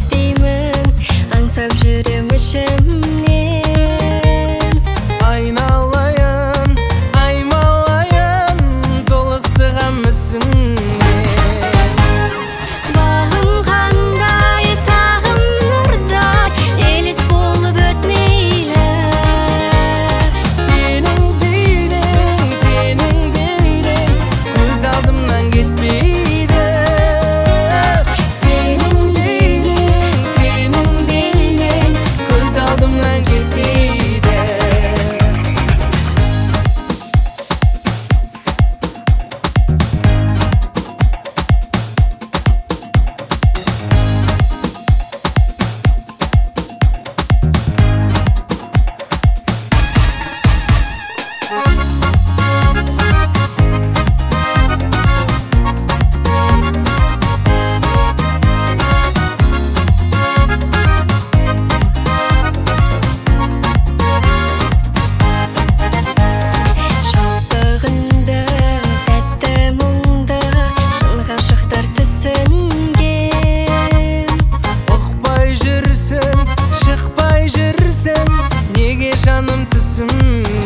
іздеймін, аңсап жүрем ішімнен. Айналайын, аймалайын, толықсыған мүсіннен. Бағым қандай, сағым нұрдай, елес болып өтмейлі. Сенің дейлің, көз алдымнан кетпейді. Сенің дейлің, көз алдымнан кетпейді. Шаттығыңды, тәтті мұңды, шын ғашықтар түсінген. Ұқпай жүрсің, шықпай жүрсің, неге жаным түсім